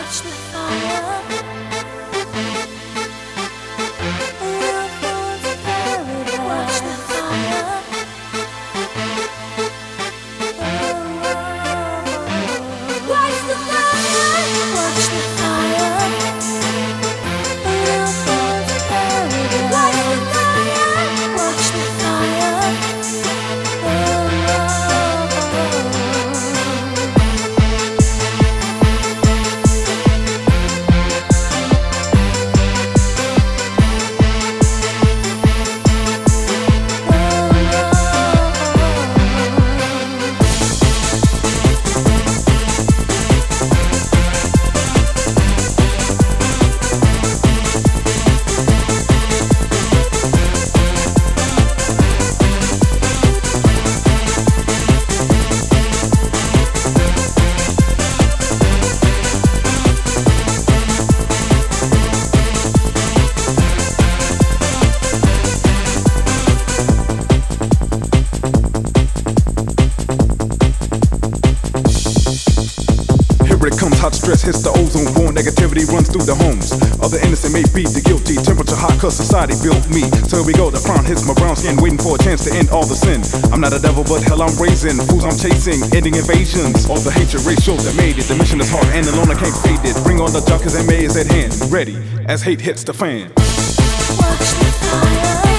Watch the fire. Watch the fire. Watch the fire. Watch the fire. Watch the fire. Here it comes, hot stress hits the ozone core. Negativity runs through the homes of the innocent, may be the guilty. Temperature hot cause society built me. So here we go, the frown hits my brown skin, waiting for a chance to end all the sin. I'm not a devil, but hell I'm raising. Fools I'm chasing, ending invasions. All the hatred racial that made it. The mission is hard and alone I can't fade it. Bring on the junkers and May is at hand. Ready as hate hits the fan. Watch the fire.